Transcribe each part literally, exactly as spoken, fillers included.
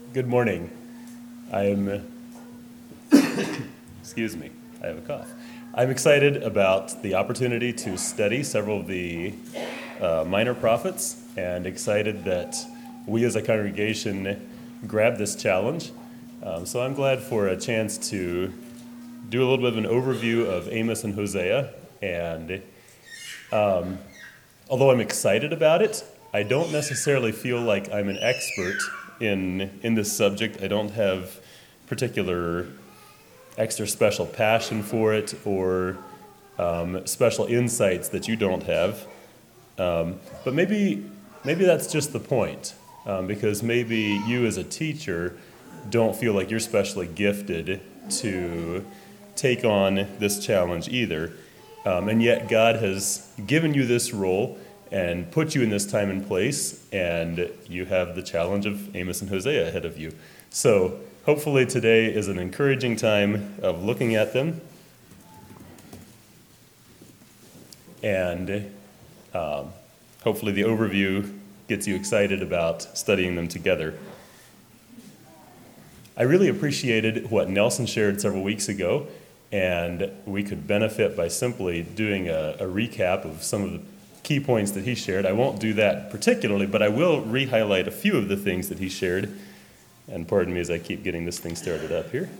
Good morning. I'm, excuse me, I have a cough. I'm excited about the opportunity to study several of the uh, minor prophets and excited that we as a congregation grabbed this challenge. Um, so I'm glad for a chance to do a little bit of an overview of Amos and Hosea. And um, although I'm excited about it, I don't necessarily feel like I'm an expert in in this subject. I don't have particular extra special passion for it or um, special insights that you don't have. Um, but maybe maybe that's just the point, um, because maybe you as a teacher don't feel like you're specially gifted to take on this challenge either. Um, and yet God has given you this role and put you in this time and place, and you have the challenge of Amos and Hosea ahead of you. So hopefully today is an encouraging time of looking at them, and um, hopefully the overview gets you excited about studying them together. I really appreciated what Nelson shared several weeks ago, and we could benefit by simply doing a, a recap of some of the key points that he shared. I won't do that particularly, but I will re-highlight a few of the things that he shared. And pardon me as I keep getting this thing started up here.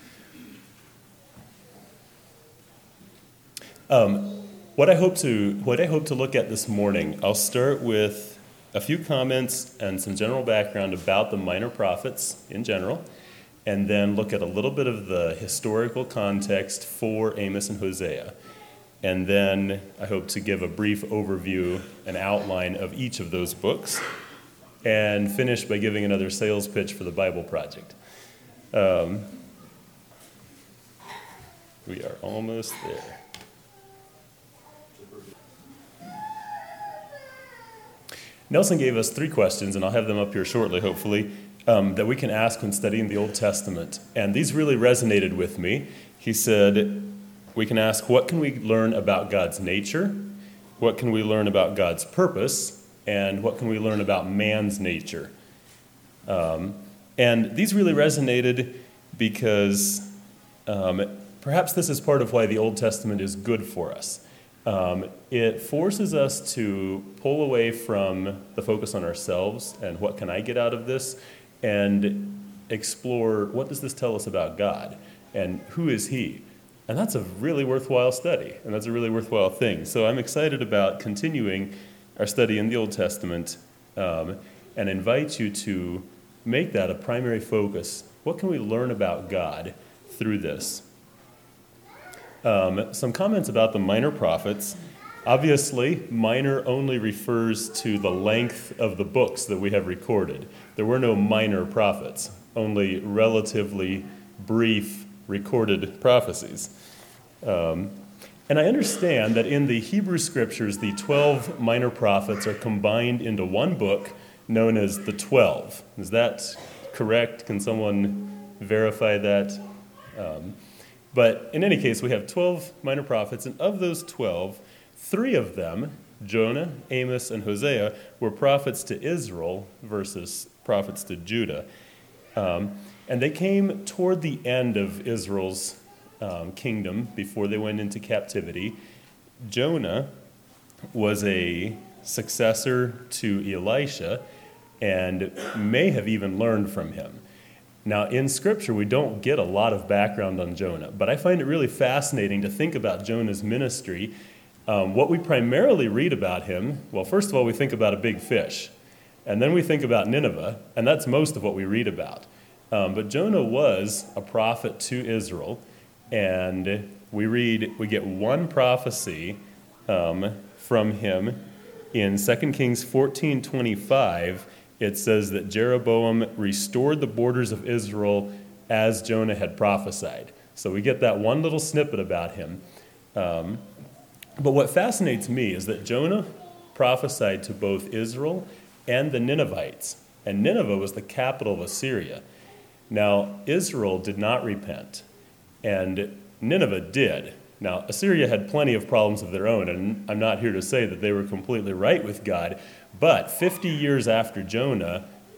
Um, what I hope to what I hope to look at this morning, I'll start with a few comments and some general background about the minor prophets in general, and then look at a little bit of the historical context for Amos and Hosea. And then I hope to give a brief overview, an outline of each of those books, and finish by giving another sales pitch for the Bible Project. Um, we are almost there. Nelson gave us three questions, and I'll have them up here shortly, hopefully, um, that we can ask when studying the Old Testament. And these really resonated with me. He said, we can ask, what can we learn about God's nature? What can we learn about God's purpose? And what can we learn about man's nature? Um, and these really resonated because um, perhaps this is part of why the Old Testament is good for us. Um, it forces us to pull away from the focus on ourselves and what can I get out of this, and explore what does this tell us about God and who is He? And that's a really worthwhile study, and that's a really worthwhile thing. So I'm excited about continuing our study in the Old Testament, um, and invite you to make that a primary focus. What can we learn about God through this? Um, some comments about the minor prophets. Obviously, minor only refers to the length of the books that we have recorded. There were no minor prophets, only relatively brief recorded prophecies. Um, and I understand that in the Hebrew Scriptures, the twelve minor prophets are combined into one book known as the twelve. Is that correct? Can someone verify that? Um, but in any case, we have twelve minor prophets, and of those twelve, three of them, Jonah, Amos, and Hosea, were prophets to Israel versus prophets to Judah. Um, And they came toward the end of Israel's um, kingdom before they went into captivity. Jonah was a successor to Elisha and may have even learned from him. Now, in Scripture, we don't get a lot of background on Jonah, but I find it really fascinating to think about Jonah's ministry. Um, what we primarily read about him, well, first of all, we think about a big fish, and then we think about Nineveh, and that's most of what we read about. Um, but Jonah was a prophet to Israel, and we read, we get one prophecy um, from him in Second Kings fourteen twenty-five. It says that Jeroboam restored the borders of Israel as Jonah had prophesied. So we get that one little snippet about him. Um, but what fascinates me is that Jonah prophesied to both Israel and the Ninevites, and Nineveh was the capital of Assyria. Now, Israel did not repent, and Nineveh did. Now, Assyria had plenty of problems of their own, and I'm not here to say that they were completely right with God, but fifty years after Jonah,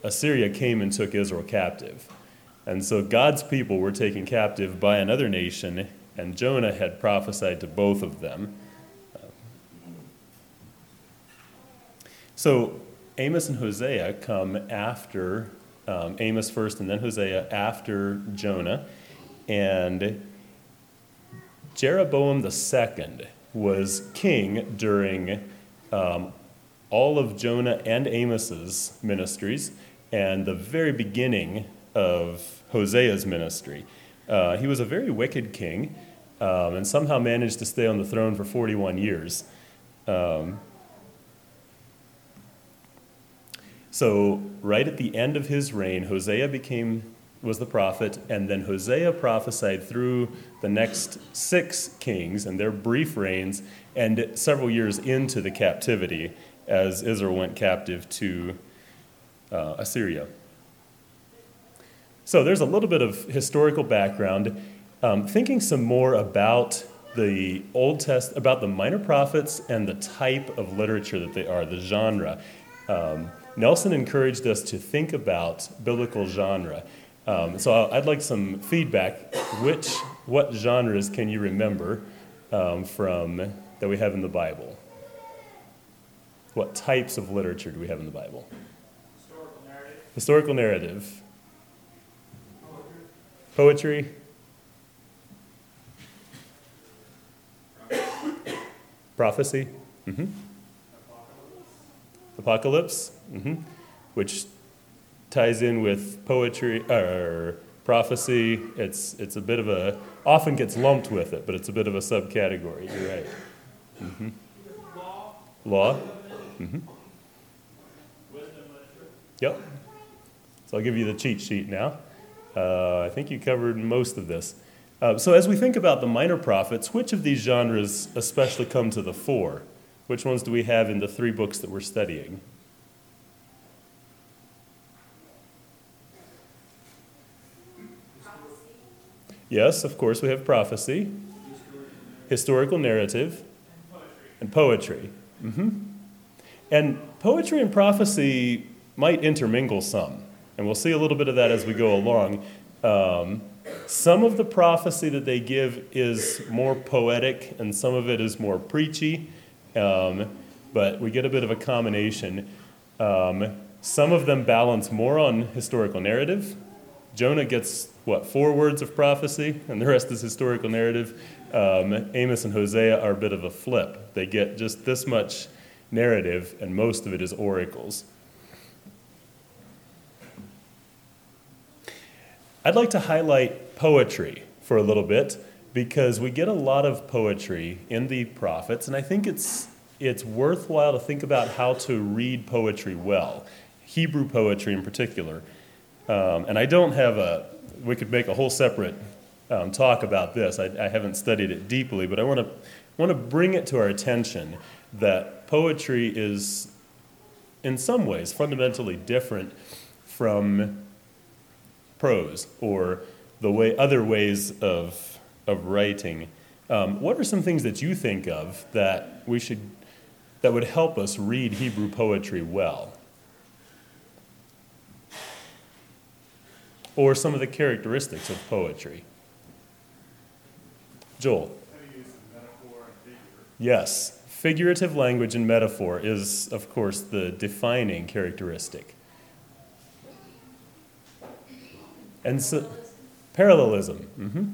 Assyria came and took Israel captive. And so God's people were taken captive by another nation, and Jonah had prophesied to both of them. So Amos and Hosea come after, um, Amos first and then Hosea after Jonah. And Jeroboam the second was king during um, all of Jonah and Amos's ministries and the very beginning of Hosea's ministry. Uh, he was a very wicked king um, and somehow managed to stay on the throne for forty-one years. Um, so right at the end of his reign, Hosea became was the prophet, and then Hosea prophesied through the next six kings and their brief reigns and several years into the captivity as Israel went captive to uh, Assyria. So there's a little bit of historical background. Um, thinking some more about the Old Test, about the minor prophets and the type of literature that they are, the genre. Um, Nelson encouraged us to think about biblical genre. Um, so I'd like some feedback. Which, what genres can you remember um, from that we have in the Bible? What types of literature do we have in the Bible? Historical narrative. Historical narrative. Poetry. Prophecy. Mm-hmm. Apocalypse. Mm-hmm. Which ties in with poetry or prophecy. It's it's a bit of a, often gets lumped with it, but it's a bit of a subcategory. You're right. Mm-hmm. Law. Law. Mm-hmm. Wisdom literature. Yep. So I'll give you the cheat sheet now. Uh, I think you covered most of this. Uh, so as we think about the minor prophets, which of these genres especially come to the fore? Which ones do we have in the three books that we're studying? Yes, of course, we have prophecy, historical narrative, and poetry. Mm-hmm. And poetry and prophecy might intermingle some, and we'll see a little bit of that as we go along. Um, some of the prophecy that they give is more poetic, and some of it is more preachy, um, but we get a bit of a combination. Um, some of them balance more on historical narrative. Jonah gets, what, four words of prophecy, and the rest is historical narrative. Um, Amos and Hosea are a bit of a flip. They get just this much narrative, and most of it is oracles. I'd like to highlight poetry for a little bit, because we get a lot of poetry in the prophets, and I think it's it's worthwhile to think about how to read poetry well, Hebrew poetry in particular. Um, and I don't have a, we could make a whole separate um, talk about this. I, I haven't studied it deeply, but I want to want to bring it to our attention that poetry is, in some ways, fundamentally different from prose or the way other ways of of writing. Um, what are some things that you think of that we should that would help us read Hebrew poetry well? Or some of the characteristics of poetry? Joel? Heavy use of metaphor and figure. Yes, figurative language and metaphor is, of course, the defining characteristic. And so, parallelism. Mm-hmm.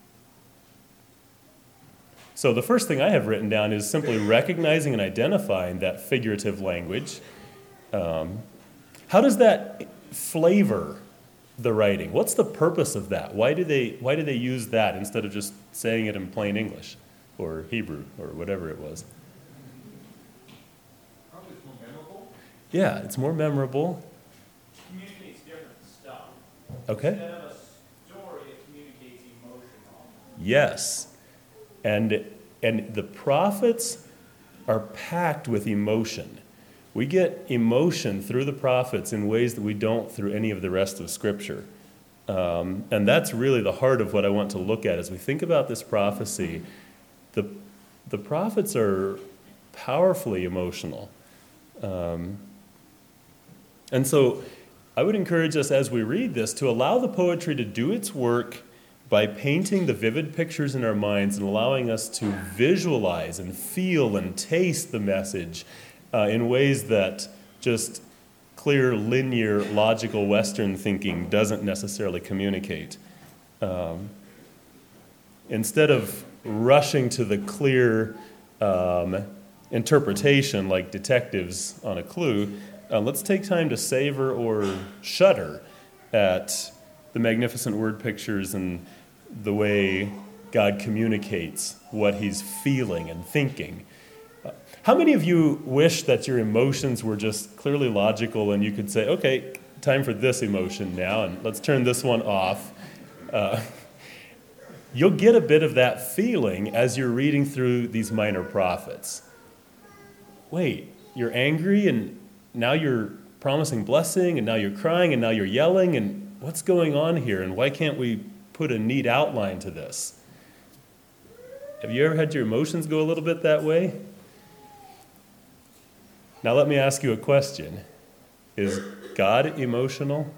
So the first thing I have written down is simply recognizing and identifying that figurative language. Um, how does that flavor the writing? What's the purpose of that? Why do they why do they use that instead of just saying it in plain English or Hebrew or whatever it was? Probably it's more memorable. Yeah, it's more memorable. Communicates different stuff. Okay. Instead of a story, it communicates emotion. Yes. And and the prophets are packed with emotion. We get emotion through the prophets in ways that we don't through any of the rest of Scripture. Um, and that's really the heart of what I want to look at as we think about this prophecy. The, the prophets are powerfully emotional. Um, and so I would encourage us as we read this to allow the poetry to do its work by painting the vivid pictures in our minds and allowing us to visualize and feel and taste the message uh, in ways that just clear, linear, logical Western thinking doesn't necessarily communicate. Um, instead of rushing to the clear um, interpretation like detectives on a clue, uh, let's take time to savor or shudder at the magnificent word pictures and the way God communicates what he's feeling and thinking. Uh, how many of you wish that your emotions were just clearly logical and you could say, okay, time for this emotion now, and let's turn this one off? Uh, you'll get a bit of that feeling as you're reading through these minor prophets. Wait, you're angry and now you're promising blessing and now you're crying and now you're yelling, and what's going on here, and why can't we put a neat outline to this? Have you ever had your emotions go a little bit that way? Now let me ask you a question. Is God emotional?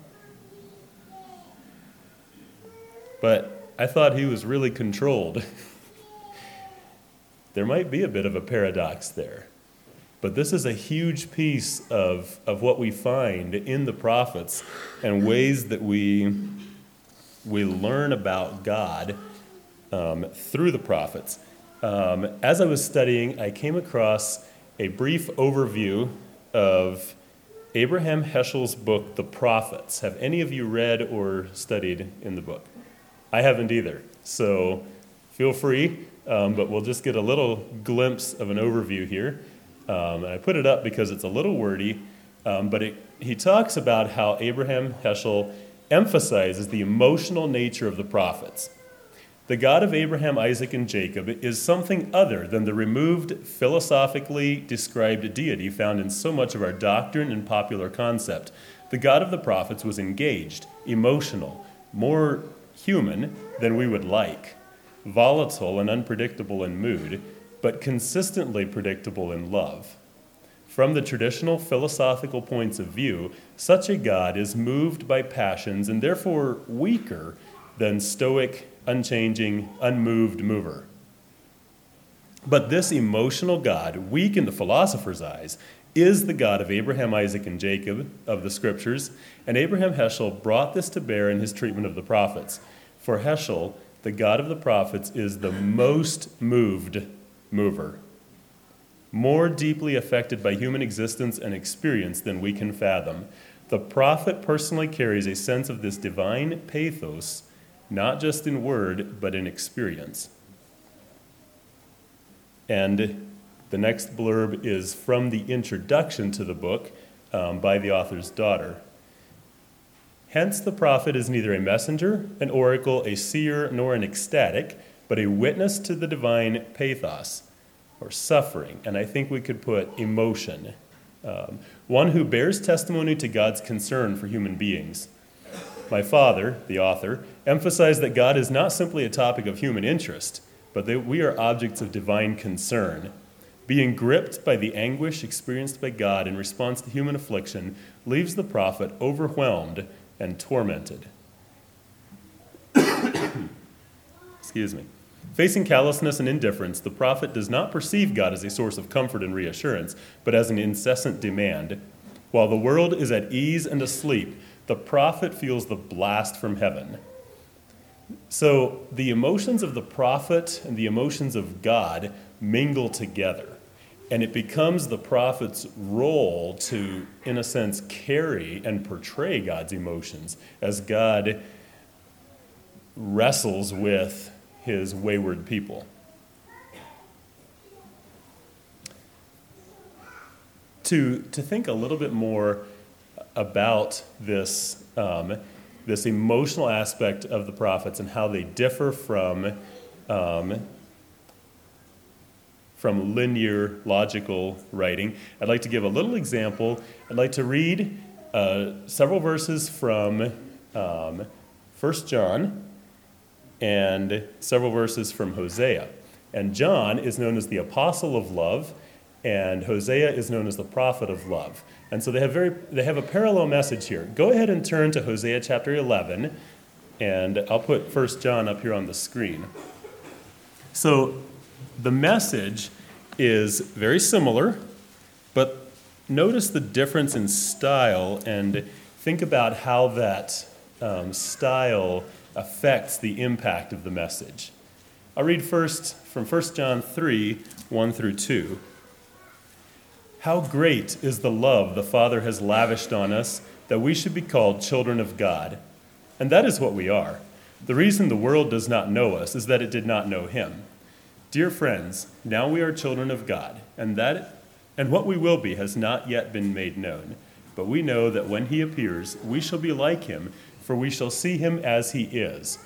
But I thought he was really controlled. There might be a bit of a paradox there. But this is a huge piece of, of what we find in the prophets and ways that we, we learn about God um, through the prophets. Um, as I was studying, I came across a brief overview of Abraham Heschel's book, The Prophets. Have any of you read or studied in the book? I haven't either, so feel free, um, but we'll just get a little glimpse of an overview here. Um, and I put it up because it's a little wordy, um, but it, he talks about how Abraham Heschel emphasizes the emotional nature of the prophets. The God of Abraham, Isaac, and Jacob is something other than the removed, philosophically described deity found in so much of our doctrine and popular concept. The God of the prophets was engaged, emotional, more human than we would like, volatile and unpredictable in mood, but consistently predictable in love. From the traditional philosophical points of view, such a God is moved by passions and therefore weaker than stoic, unchanging, unmoved mover. But this emotional God, weak in the philosopher's eyes, is the God of Abraham, Isaac, and Jacob of the Scriptures, and Abraham Heschel brought this to bear in his treatment of the prophets. For Heschel, the God of the prophets is the most moved mover, more deeply affected by human existence and experience than we can fathom. The prophet personally carries a sense of this divine pathos, not just in word, but in experience. And the next blurb is from the introduction to the book um, by the author's daughter. Hence, the prophet is neither a messenger, an oracle, a seer, nor an ecstatic, but a witness to the divine pathos, or suffering, and I think we could put emotion. Um, one who bears testimony to God's concern for human beings. My father, the author, emphasized that God is not simply a topic of human interest, but that we are objects of divine concern. Being gripped by the anguish experienced by God in response to human affliction leaves the prophet overwhelmed and tormented. Excuse me. Facing callousness and indifference, the prophet does not perceive God as a source of comfort and reassurance, but as an incessant demand. While the world is at ease and asleep, the prophet feels the blast from heaven. So the emotions of the prophet and the emotions of God mingle together, and it becomes the prophet's role to, in a sense, carry and portray God's emotions as God wrestles with his wayward people. To, to think a little bit more about this, um, this emotional aspect of the prophets and how they differ from, um, from linear, logical writing, I'd like to give a little example. I'd like to read uh, several verses from um, First John, and several verses from Hosea. And John is known as the apostle of love, and Hosea is known as the prophet of love. And so they have very they have a parallel message here. Go ahead and turn to Hosea chapter eleven, and I'll put First John up here on the screen. So the message is very similar, but notice the difference in style and think about how that um, style affects the impact of the message. I'll read first from First John three, one through two. How great is the love the Father has lavished on us that we should be called children of God. And that is what we are. The reason the world does not know us is that it did not know him. Dear friends, now we are children of God, and that and what we will be has not yet been made known. But we know that when he appears, we shall be like him, for we shall see him as he is.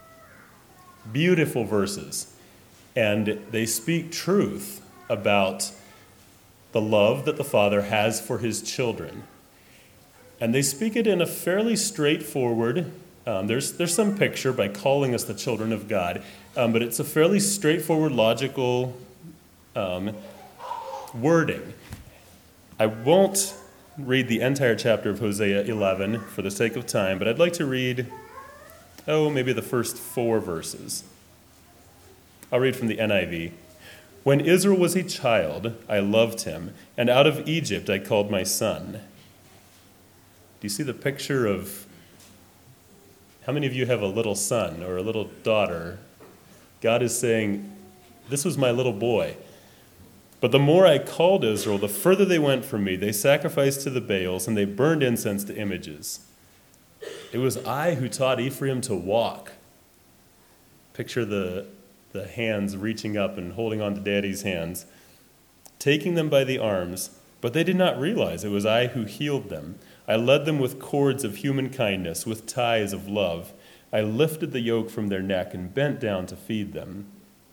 Beautiful verses. And they speak truth about the love that the Father has for his children. And they speak it in a fairly straightforward, um, there's, there's some picture by calling us the children of God, um, but it's a fairly straightforward, logical um, wording. I won't read the entire chapter of Hosea eleven for the sake of time, but I'd like to read, oh, maybe the first four verses. I'll read from the N I V. When Israel was a child, I loved him, and out of Egypt I called my son. Do you see the picture of, how many of you have a little son or a little daughter? God is saying, this was my little boy. But the more I called Israel, the further they went from me. They sacrificed to the Baals, and they burned incense to images. It was I who taught Ephraim to walk. Picture the the hands reaching up and holding on to daddy's hands, taking them by the arms, but they did not realize it was I who healed them. I led them with cords of human kindness, with ties of love. I lifted the yoke from their neck and bent down to feed them.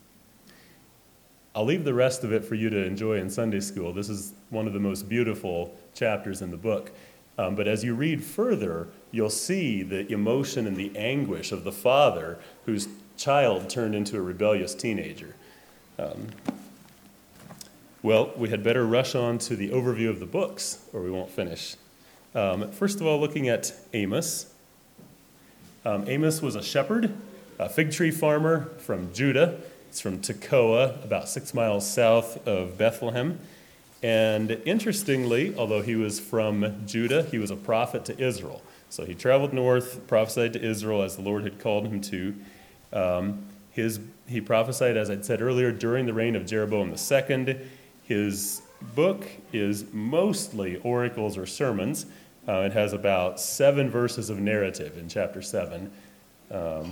I'll leave the rest of it for you to enjoy in Sunday school. This is one of the most beautiful chapters in the book. Um, but as you read further, you'll see the emotion and the anguish of the father whose child turned into a rebellious teenager. Um, well, we had better rush on to the overview of the books, or we won't finish. Um, first of all, looking at Amos. Um, Amos was a shepherd, a fig tree farmer from Judah. It's from Tekoa, about six miles south of Bethlehem. And interestingly, although he was from Judah, he was a prophet to Israel. So he traveled north, prophesied to Israel as the Lord had called him to. Um, his, he prophesied, as I'd said earlier, during the reign of Jeroboam the Second. His book is mostly oracles or sermons. Uh, it has about seven verses of narrative in chapter seven. Um,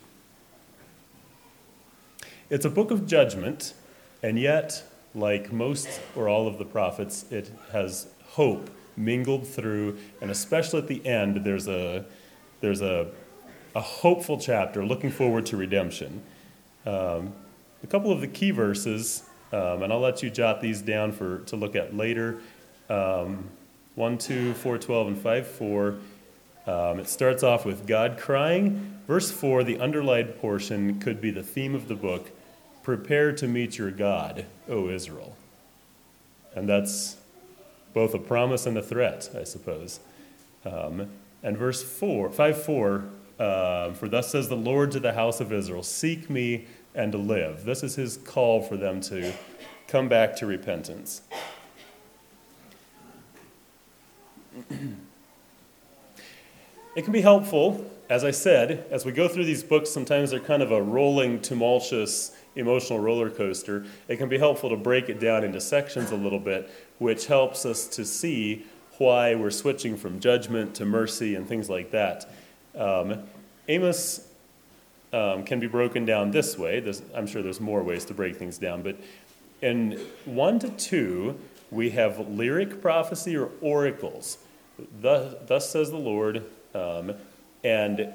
it's a book of judgment, and yet, like most or all of the prophets, it has hope mingled through, and especially at the end, there's a there's a a hopeful chapter looking forward to redemption. Um, a couple of the key verses, um, and I'll let you jot these down for to look at later. Um, one, two, four, twelve, and five, four. Um, it starts off with God crying. Verse four, the underlined portion, could be the theme of the book. Prepare to meet your God, O Israel. And that's both a promise and a threat, I suppose. Um, and verse four, five, four, uh, for thus says the Lord to the house of Israel, seek me and live. This is his call for them to come back to repentance. It can be helpful, as I said, as we go through these books, sometimes they're kind of a rolling, tumultuous, emotional roller coaster. It can be helpful to break it down into sections a little bit, which helps us to see why we're switching from judgment to mercy and things like that. Um, Amos um, can be broken down this way. There's, I'm sure there's more ways to break things down, but in one to two, we have lyric prophecy or oracles. Thus, thus says the Lord, um, and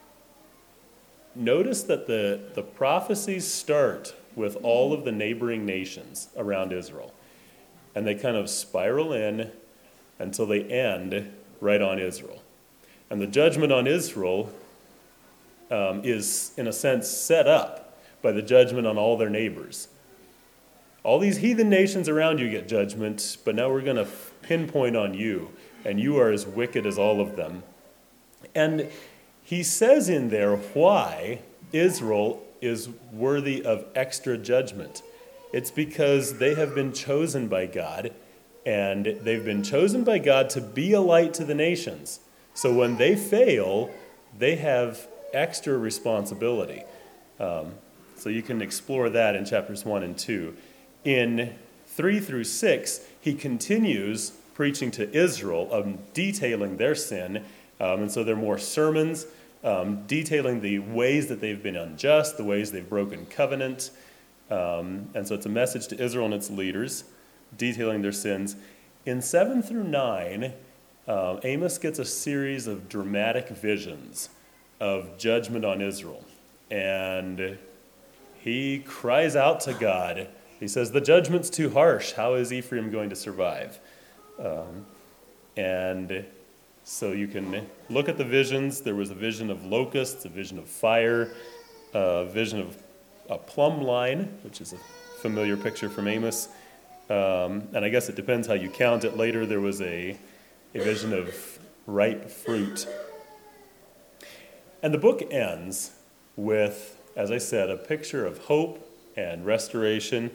notice that the, the prophecies start with all of the neighboring nations around Israel. And they kind of spiral in until they end right on Israel. And the judgment on Israel um, is, in a sense, set up by the judgment on all their neighbors. All these heathen nations around you get judgment, but now we're going to f- pinpoint on you, and you are as wicked as all of them. And he says in there why Israel is worthy of extra judgment. It's because they have been chosen by God, and they've been chosen by God to be a light to the nations. So when they fail, they have extra responsibility. Um, so you can explore that in chapters one and two. In three through six, he continues preaching to Israel, um, detailing their sin. Um, and so there are more sermons um, detailing the ways that they've been unjust, the ways they've broken covenant. Um, and so it's a message to Israel and its leaders, detailing their sins. In seven through nine, uh, Amos gets a series of dramatic visions of judgment on Israel. And he cries out to God. He says, the judgment's too harsh. How is Ephraim going to survive? Um, and so you can look at the visions. There was a vision of locusts, a vision of fire, a vision of a plumb line, which is a familiar picture from Amos. Um, and I guess it depends how you count it. Later there was a, a vision of ripe fruit. And the book ends with, as I said, a picture of hope and restoration.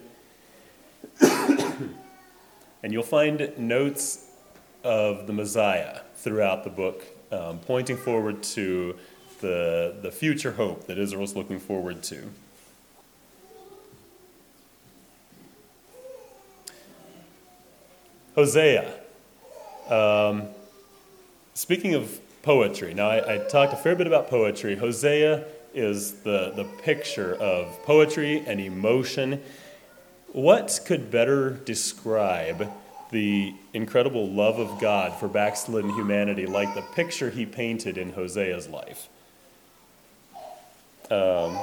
And you'll find notes of the Messiah throughout the book, um, pointing forward to the, the future hope that Israel's looking forward to. Hosea. Um, speaking of poetry, now I, I talked a fair bit about poetry. Hosea is the, the picture of poetry and emotion. What could better describe the incredible love of God for backslidden humanity like the picture he painted in Hosea's life? Um,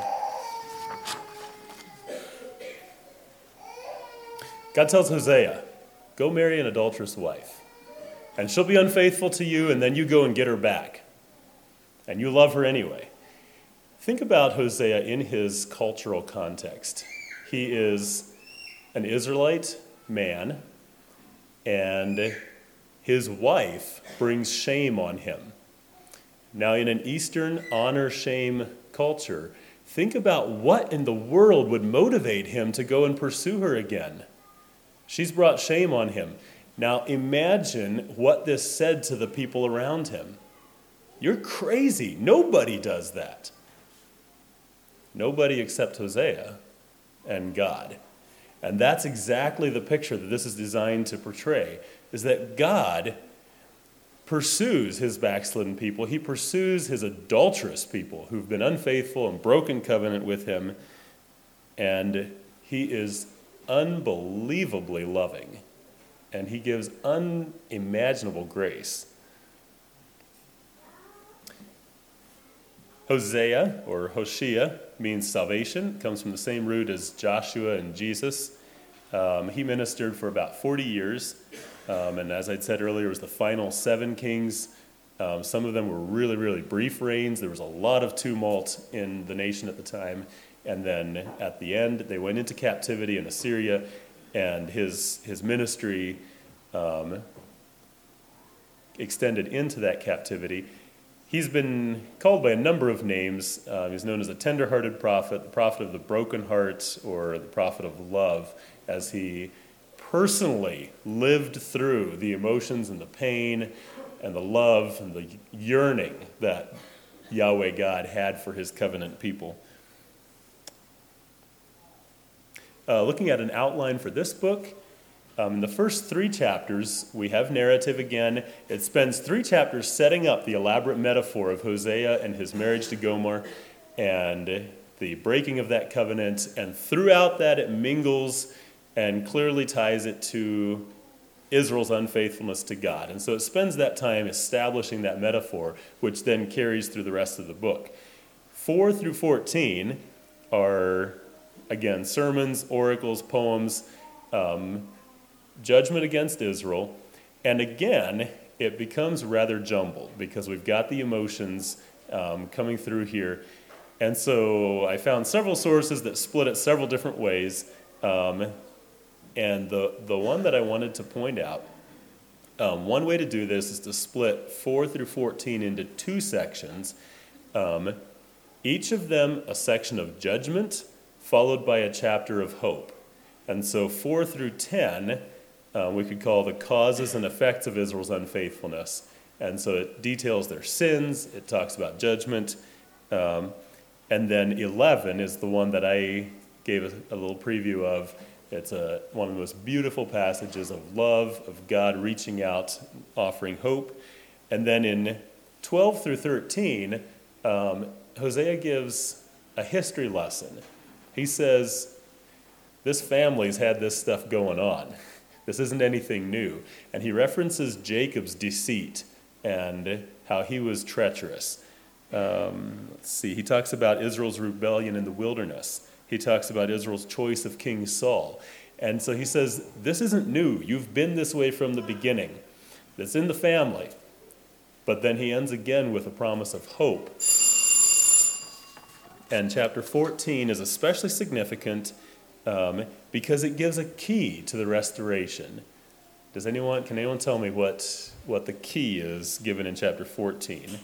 God tells Hosea, go marry an adulterous wife, and she'll be unfaithful to you, and then you go and get her back. And you love her anyway. Think about Hosea in his cultural context. He is an Israelite man, and his wife brings shame on him. Now, in an Eastern honor-shame culture, think about what in the world would motivate him to go and pursue her again. She's brought shame on him. Now, imagine what this said to the people around him. You're crazy. Nobody does that. Nobody except Hosea and God. And that's exactly the picture that this is designed to portray, is that God pursues his backslidden people. He pursues his adulterous people who've been unfaithful and broken covenant with him. And he is unbelievably loving. And he gives unimaginable grace. Hosea, or Hoshea, means salvation. It comes from the same root as Joshua and Jesus. Um, he ministered for about forty years. Um, and as I'd said earlier, it was the final seven kings. Um, some of them were really, really brief reigns. There was a lot of tumult in the nation at the time. And then at the end, they went into captivity in Assyria, and his, his ministry um, extended into that captivity. He's been called by a number of names. Uh, he's known as a tender-hearted prophet, the prophet of the broken heart, or the prophet of love, as he personally lived through the emotions and the pain and the love and the yearning that Yahweh God had for his covenant people. Uh, looking at an outline for this book, Um, in the first three chapters, we have narrative again. It spends three chapters setting up the elaborate metaphor of Hosea and his marriage to Gomer and the breaking of that covenant. And throughout that, it mingles and clearly ties it to Israel's unfaithfulness to God. And so it spends that time establishing that metaphor, which then carries through the rest of the book. Four through fourteen are, again, sermons, oracles, poems, um, judgment against Israel, and again, it becomes rather jumbled because we've got the emotions um, coming through here. And so I found several sources that split it several different ways, um, and the, the one that I wanted to point out Um, one way to do this is to split four through fourteen into two sections, um, each of them a section of judgment, followed by a chapter of hope. And so four through ten, uh, we could call the causes and effects of Israel's unfaithfulness. And so it details their sins, it talks about judgment, um, and then eleven is the one that I gave a, a little preview of. It's a, one of the most beautiful passages of love, of God reaching out, offering hope. And then in twelve through thirteen, um, Hosea gives a history lesson. He says, this family's had this stuff going on. This isn't anything new. And he references Jacob's deceit and how he was treacherous. Um, let's see, he talks about Israel's rebellion in the wilderness. He talks about Israel's choice of King Saul. And so he says, this isn't new. You've been this way from the beginning. It's in the family. But then he ends again with a promise of hope. And chapter fourteen is especially significant um, because it gives a key to the restoration. Does anyone, can anyone tell me what, what the key is given in chapter fourteen?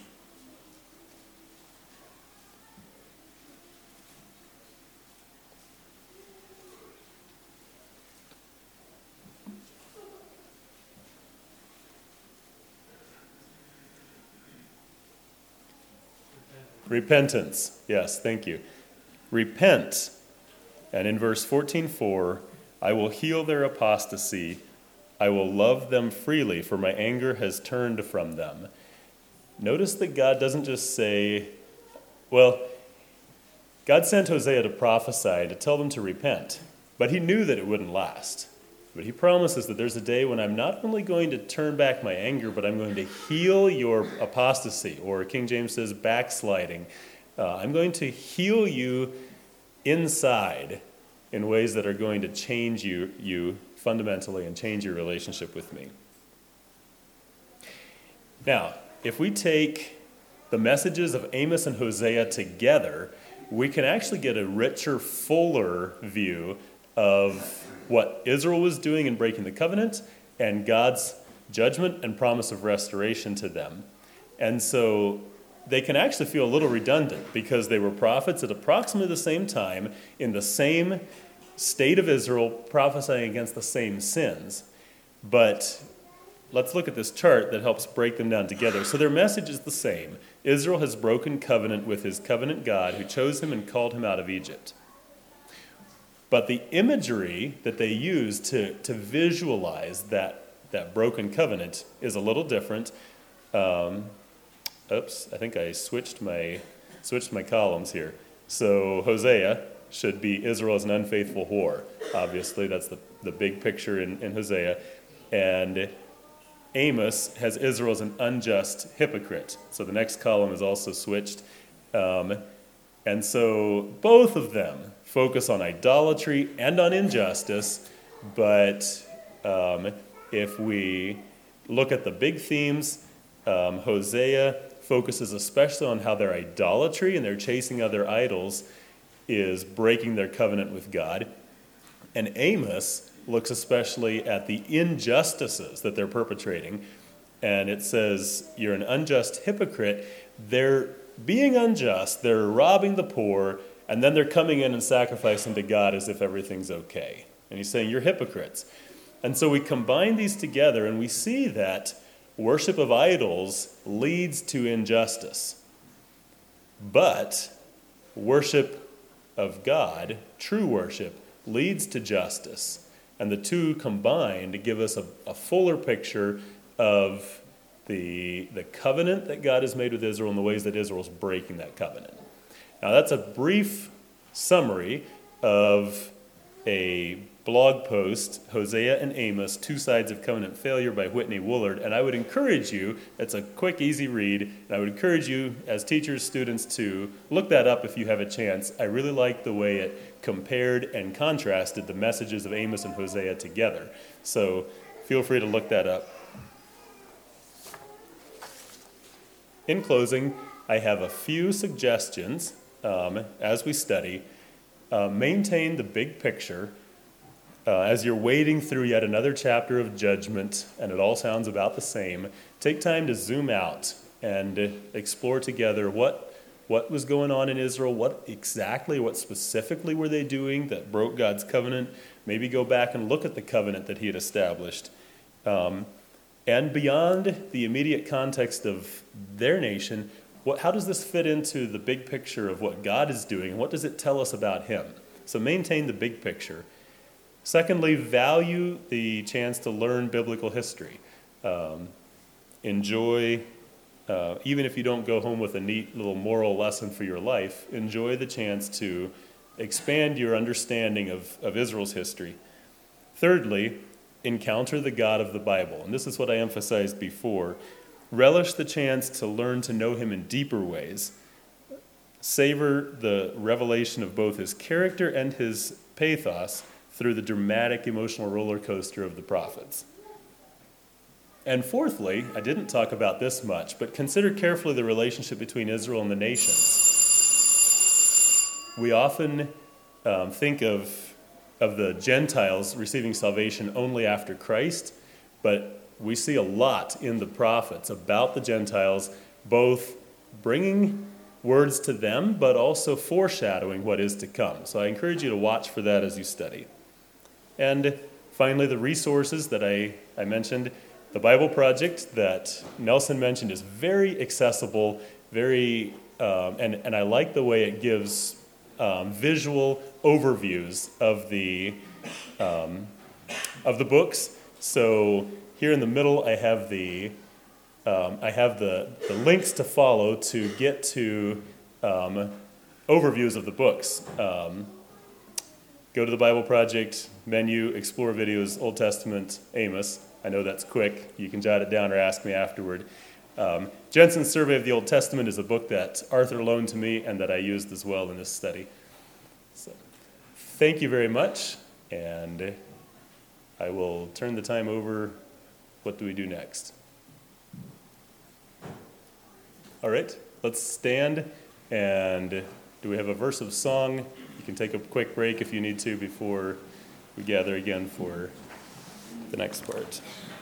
Repentance. Yes, thank you. Repent. And in verse fourteen four, I will heal their apostasy. I will love them freely, for my anger has turned from them. Notice that God doesn't just say, well, God sent Hosea to prophesy, to tell them to repent, but he knew that it wouldn't last. But he promises that there's a day when I'm not only going to turn back my anger, but I'm going to heal your apostasy, or King James says backsliding. Uh, I'm going to heal you inside in ways that are going to change you, you fundamentally and change your relationship with me. Now, if we take the messages of Amos and Hosea together, we can actually get a richer, fuller view of what Israel was doing in breaking the covenant and God's judgment and promise of restoration to them. And so they can actually feel a little redundant because they were prophets at approximately the same time in the same state of Israel, prophesying against the same sins. But let's look at this chart that helps break them down together. So their message is the same. Israel has broken covenant with his covenant God who chose him and called him out of Egypt. But the imagery that they use to, to visualize that, that broken covenant is a little different. Um, oops, I think I switched my switched my columns here. So Hosea should be Israel as an unfaithful whore. Obviously, that's the, the big picture in, in Hosea. And Amos has Israel as an unjust hypocrite. So the next column is also switched. Um, and so both of them focus on idolatry and on injustice, but um, if we look at the big themes, um, Hosea focuses especially on how their idolatry and their chasing other idols is breaking their covenant with God, and Amos looks especially at the injustices that they're perpetrating, and it says, you're an unjust hypocrite. They're being unjust, they're robbing the poor, and then they're coming in and sacrificing to God as if everything's okay. And he's saying, you're hypocrites. And so we combine these together and we see that worship of idols leads to injustice. But worship of God, true worship, leads to justice. And the two combined give us a, a fuller picture of the, the covenant that God has made with Israel and the ways that Israel's breaking that covenant. Now, that's a brief summary of a blog post, Hosea and Amos, Two Sides of Covenant Failure by Whitney Woolard. And I would encourage you, it's a quick, easy read, and I would encourage you as teachers, students, to look that up if you have a chance. I really like the way it compared and contrasted the messages of Amos and Hosea together. So feel free to look that up. In closing, I have a few suggestions um, as we study. Uh, maintain the big picture. Uh, as you're wading through yet another chapter of judgment, and it all sounds about the same, take time to zoom out and explore together what, what was going on in Israel, what exactly, what specifically were they doing that broke God's covenant. Maybe go back and look at the covenant that he had established. Um, and beyond the immediate context of their nation, what, how does this fit into the big picture of what God is doing? What does it tell us about him? So maintain the big picture. Secondly, value the chance to learn biblical history. Um, enjoy, uh, even if you don't go home with a neat little moral lesson for your life, enjoy the chance to expand your understanding of, of Israel's history. Thirdly, encounter the God of the Bible. And this is what I emphasized before. Relish the chance to learn to know him in deeper ways. Savor the revelation of both his character and his pathos through the dramatic emotional roller coaster of the prophets. And fourthly, I didn't talk about this much, but consider carefully the relationship between Israel and the nations. We often um, think of, of the Gentiles receiving salvation only after Christ, but we see a lot in the prophets about the Gentiles, both bringing words to them, but also foreshadowing what is to come. So I encourage you to watch for that as you study. And finally, the resources that I, I mentioned. The Bible Project that Nelson mentioned is very accessible, very, um, and, and I like the way it gives um, visual overviews of the, um, of the books. So here in the middle, I have the, um, I have the, the links to follow to get to um, overviews of the books. Um, go to the Bible Project menu, explore videos, Old Testament, Amos. I know that's quick. You can jot it down or ask me afterward. Um, Jensen's Survey of the Old Testament is a book that Arthur loaned to me and that I used as well in this study. So, thank you very much, and I will turn the time over. What do we do next? All right, let's stand, and do we have a verse of song? You can take a quick break if you need to before we gather again for the next part.